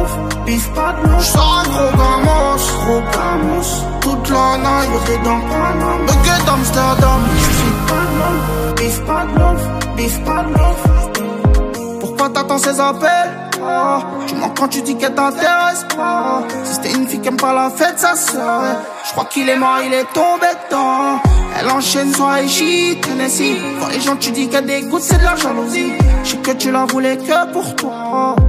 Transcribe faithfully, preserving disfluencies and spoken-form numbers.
love, bif pas de love. J'sors un gros gamos, gros gamos. Toute la night, y'aurait dans Panama. Bucket d'Amsterdam, j'suis pas de love, bif pas de love, bif pas de love. Pourquoi t'attends ces appels? Oh, tu mens quand tu dis qu'elle t'intéresse pas. Si c'était une fille qui aime pas la fête, ça serait. J'crois qu'il est mort, il est tombé dedans. Elle enchaîne soirée shit, Tennessee. Quand les gens tu dis qu'elle dégoûte, c'est de la jalousie. J'sais que tu la voulais que pour toi.